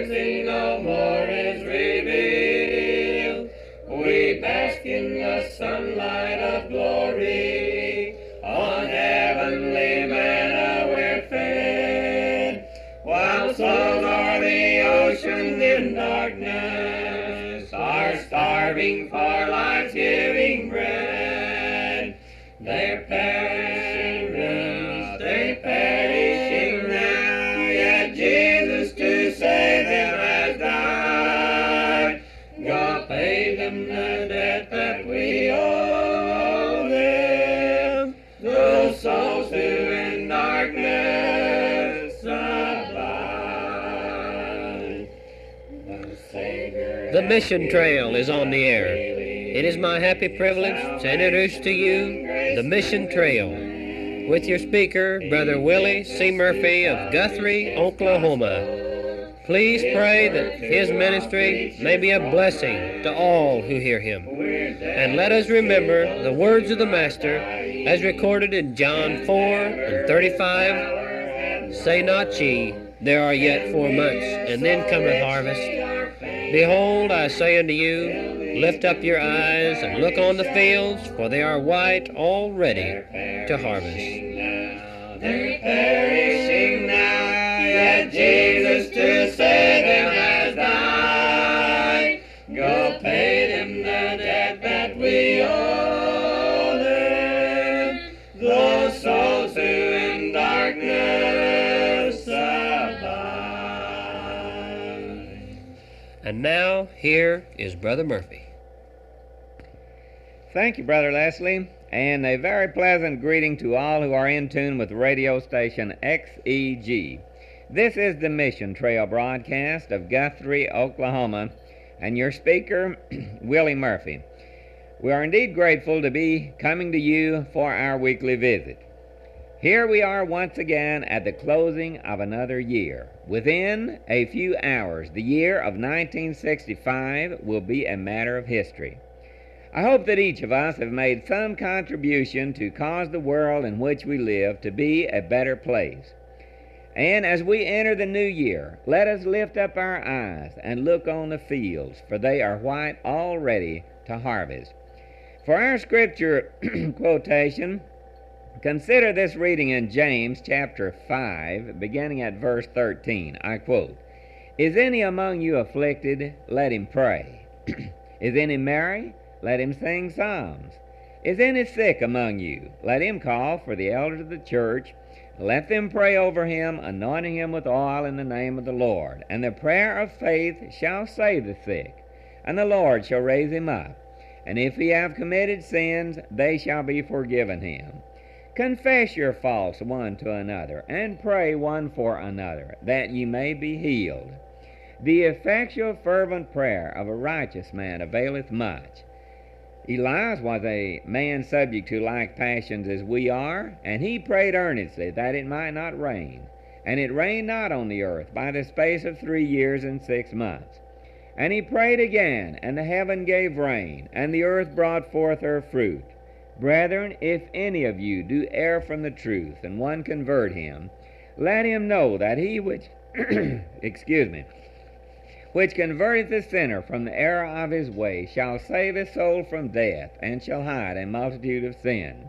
rising no more is revealed. We bask in the sunlight of glory, on heavenly manna we're fed, while souls o'er the ocean in darkness are starving for life's giving bread. They're perishing now, yet Jesus to save them has died. God paid them the debt that we owe them, those souls who in darkness abide. The Mission Trail is on the air. It is my happy privilege to introduce to you the Mission Trail with your speaker, Brother Willie C. Murphy of Guthrie, Oklahoma. Please pray that his ministry may be a blessing to all who hear him. And let us remember the words of the Master as recorded in John 4:35. Say not ye, there are yet 4 months, and then cometh harvest. Behold, I say unto you, lift up your eyes and look on the fields, for they are white already to harvest. They're perishing now, yet Jesus to save them has died. Go pay them the debt that we owe them, those souls who in darkness abide. And now, here is Brother Murphy. Thank you, Brother Leslie, and a very pleasant greeting to all who are in tune with radio station XEG. This is the Mission Trail broadcast of Guthrie, Oklahoma, and your speaker, Willie Murphy. We are indeed grateful to be coming to you for our weekly visit. Here we are once again at the closing of another year. Within a few hours, the year of 1965 will be a matter of history. I hope that each of us have made some contribution to cause the world in which we live to be a better place. And as we enter the new year, let us lift up our eyes and look on the fields, for they are white already to harvest. For our scripture quotation, consider this reading in James chapter 5, beginning at verse 13. I quote, Is any among you afflicted? Let him pray. Is any merry? Let him sing psalms. Is any sick among you? Let him call for the elders of the church. Let them pray over him, anointing him with oil in the name of the Lord. And the prayer of faith shall save the sick, and the Lord shall raise him up. And if he have committed sins, they shall be forgiven him. Confess your faults one to another, and pray one for another, that ye may be healed. The effectual fervent prayer of a righteous man availeth much. Elias was a man subject to like passions as we are, and he prayed earnestly that it might not rain. And it rained not on the earth by the space of 3 years and 6 months. And he prayed again, and the heaven gave rain, and the earth brought forth her fruit. Brethren, if any of you do err from the truth, and one convert him, let him know that he which which converteth the sinner from the error of his way shall save his soul from death, and shall hide a multitude of sins.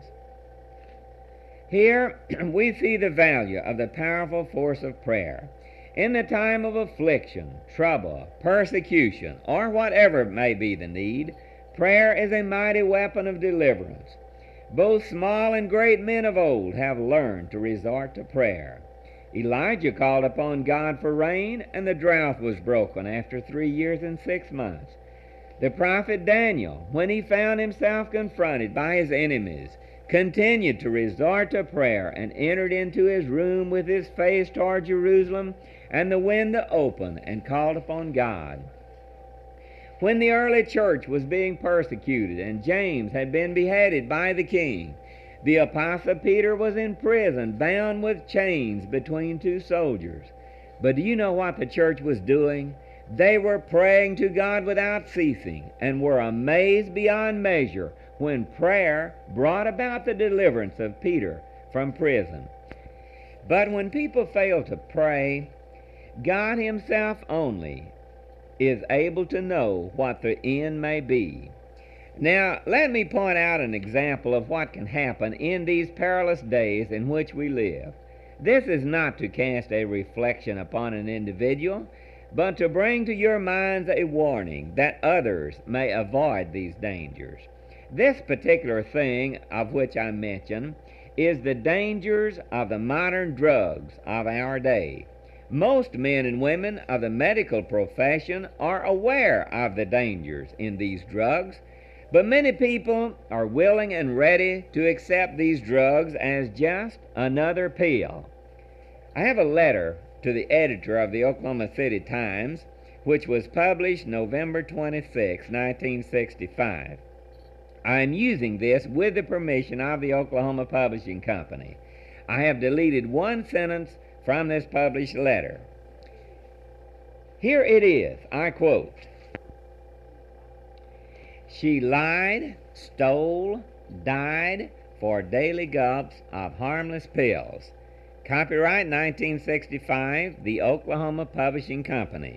Here we see the value of the powerful force of prayer. In the time of affliction, trouble, persecution, or whatever may be the need, prayer is a mighty weapon of deliverance. Both small and great men of old have learned to resort to prayer. Elijah called upon God for rain, and the drought was broken after 3 years and 6 months. The prophet Daniel, when he found himself confronted by his enemies, continued to resort to prayer and entered into his room with his face toward Jerusalem and the window open, and called upon God. When the early church was being persecuted and James had been beheaded by the king, the Apostle Peter was in prison, bound with chains between 2 soldiers. But do you know what the church was doing? They were praying to God without ceasing, and were amazed beyond measure when prayer brought about the deliverance of Peter from prison. But when people fail to pray, God Himself only is able to know what the end may be. Now, let me point out an example of what can happen in these perilous days in which we live. This is not to cast a reflection upon an individual, but to bring to your minds a warning that others may avoid these dangers. This particular thing of which I mention is the dangers of the modern drugs of our day. Most men and women of the medical profession are aware of the dangers in these drugs, but many people are willing and ready to accept these drugs as just another pill. I have a letter to the editor of the Oklahoma City Times, which was published November 26, 1965. I am using this with the permission of the Oklahoma Publishing Company. I have deleted one sentence from this published letter. Here it is, I quote, "She lied, stole, died for daily gulps of harmless pills." Copyright 1965, the Oklahoma Publishing Company.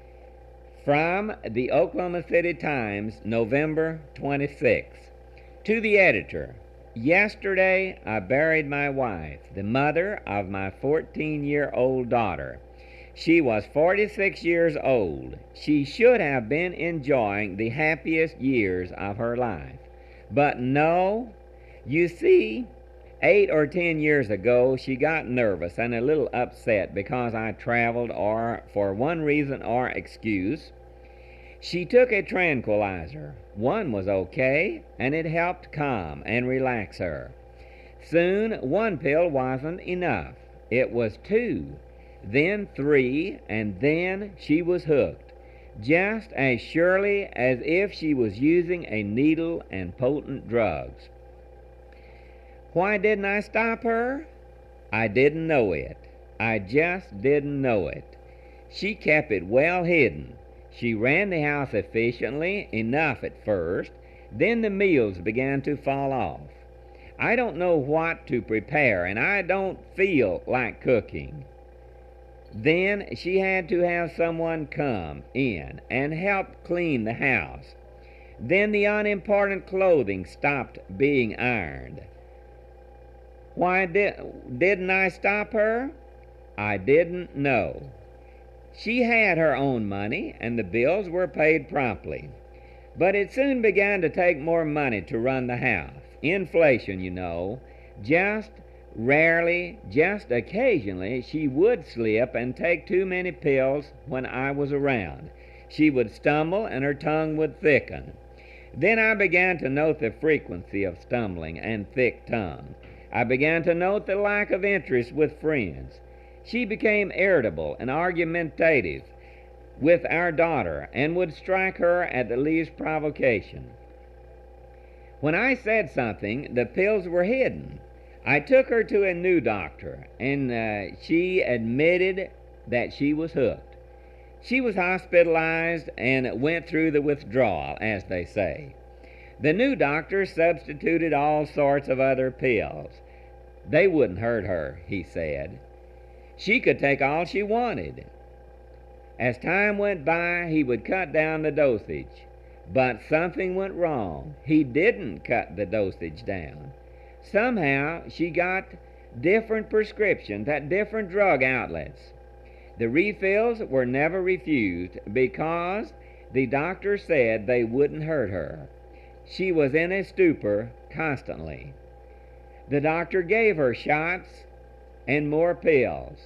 From the Oklahoma City Times, November 26. To the editor, yesterday I buried my wife, the mother of my 14-year-old daughter. She was 46 years old. She should have been enjoying the happiest years of her life. But no, you see, 8 or 10 years ago she got nervous and a little upset because I traveled or for one reason or excuse. She took a tranquilizer. One was okay, and it helped calm and relax her. Soon one pill wasn't enough. It was 2. Then 3, and then she was hooked, just as surely as if she was using a needle and potent drugs. Why didn't I stop her? I didn't know it. I just didn't know it. She kept it well hidden. She ran the house efficiently enough at first, then the meals began to fall off. I don't know what to prepare, and I don't feel like cooking. Then she had to have someone come in and help clean the house. Then the unimportant clothing stopped being ironed. Why didn't I stop her? I didn't know. She had her own money, and the bills were paid promptly. But it soon began to take more money to run the house. Inflation, you know. Just rarely, just occasionally, she would slip and take too many pills when I was around. She would stumble and her tongue would thicken. Then I began to note the frequency of stumbling and thick tongue. I began to note the lack of interest with friends. She became irritable and argumentative with our daughter and would strike her at the least provocation. When I said something, the pills were hidden. I took her to a new doctor, and she admitted that she was hooked. She was hospitalized and went through the withdrawal, as they say. The new doctor substituted all sorts of other pills. They wouldn't hurt her, he said. She could take all she wanted. As time went by, he would cut down the dosage. But something went wrong. He didn't cut the dosage down. Somehow she got different prescriptions at different drug outlets. The refills were never refused because the doctor said they wouldn't hurt her. She was in a stupor constantly. The doctor gave her shots and more pills.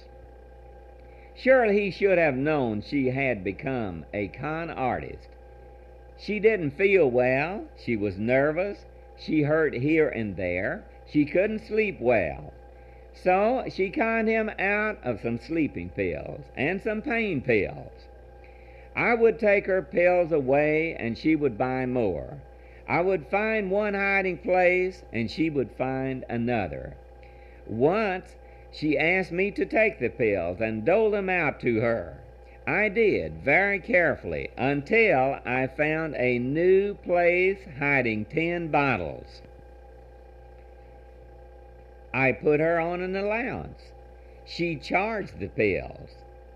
Surely he should have known she had become a con artist. She didn't feel well. She was nervous. She hurt here and there. She couldn't sleep well. So she conned him out of some sleeping pills and some pain pills. I would take her pills away and she would buy more. I would find one hiding place and she would find another. Once she asked me to take the pills and dole them out to her. I did, very carefully, until I found a new place hiding 10 bottles. I put her on an allowance. She charged the pills.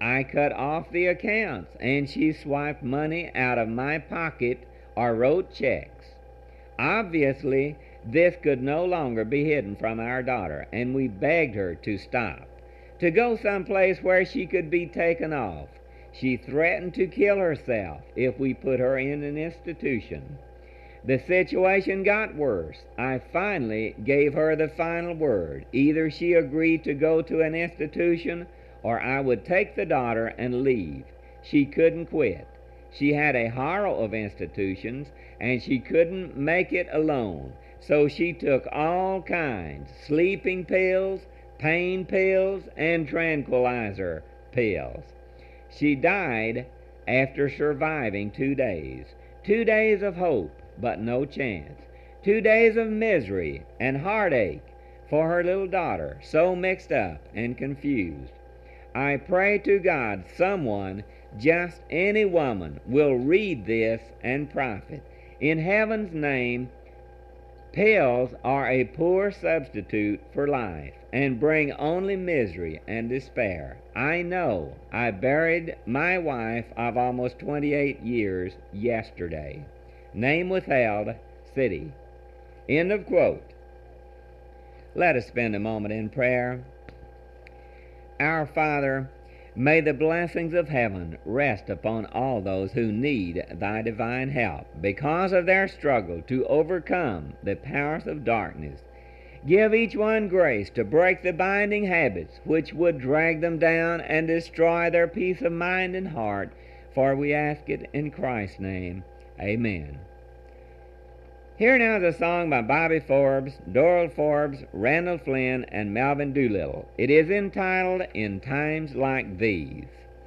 I cut off the accounts, and she swiped money out of my pocket or wrote checks. Obviously, this could no longer be hidden from our daughter, and we begged her to stop, to go someplace where she could be taken off. She threatened to kill herself if we put her in an institution. The situation got worse. I finally gave her the final word. Either she agreed to go to an institution or I would take the daughter and leave. She couldn't quit. She had a horror of institutions, and she couldn't make it alone. So she took all kinds, sleeping pills, pain pills, and tranquilizer pills. She died after surviving 2 days. 2 days of hope, but no chance. 2 days of misery and heartache for her little daughter, so mixed up and confused. I pray to God someone, just any woman, will read this and profit. In heaven's name, pills are a poor substitute for life and bring only misery and despair. I know I buried my wife of almost 28 years yesterday. Name withheld, city. End of quote. Let us spend a moment in prayer. Our Father, may the blessings of heaven rest upon all those who need thy divine help because of their struggle to overcome the powers of darkness. Give each one grace to break the binding habits which would drag them down and destroy their peace of mind and heart, for we ask it in Christ's name. Amen. Here now is a song by Bobby Forbes, Doral Forbes, Randall Flynn, and Melvin Doolittle. It is entitled, In Times Like These.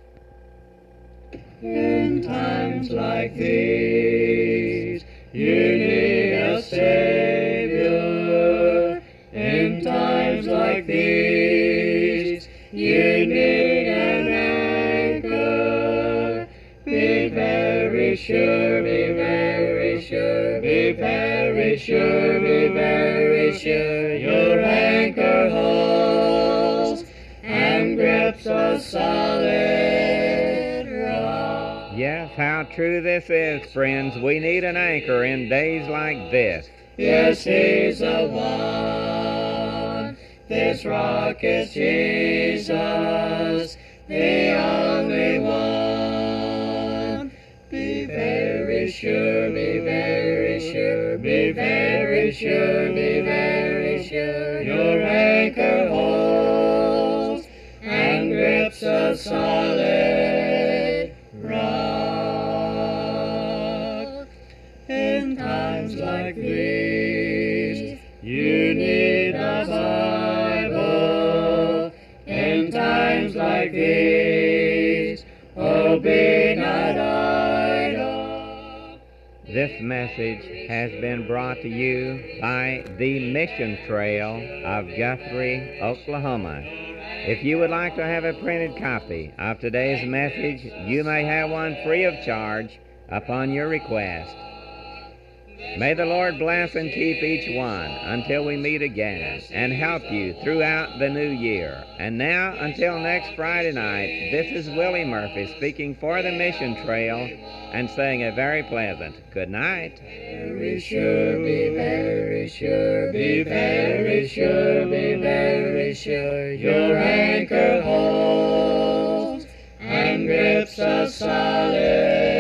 In times like these, you need a Savior. In times like these, you need an anchor. Be very sure, be very sure, be very sure, be very sure. Your anchor holds and grips a solid rock. Yes, how true this is, friends. We need an anchor in days like this. Yes, He's the one. This rock is Jesus, the only one. Be very sure, be very sure, be very sure, be very sure. Your anchor holds and grips a solid rock. In times like these, you need a Bible. In times like these, oh, be not idle. This message has been brought to you by the Mission Trail of Guthrie, Oklahoma. If you would like to have a printed copy of today's message, you may have one free of charge upon your request. May the Lord bless and keep each one until we meet again and help you throughout the new year. And now, until next Friday night, this is Willie Murphy speaking for the Mission Trail and saying a very pleasant good night. Very sure, be very sure, be very sure, be very sure. Your anchor holds and grips a solid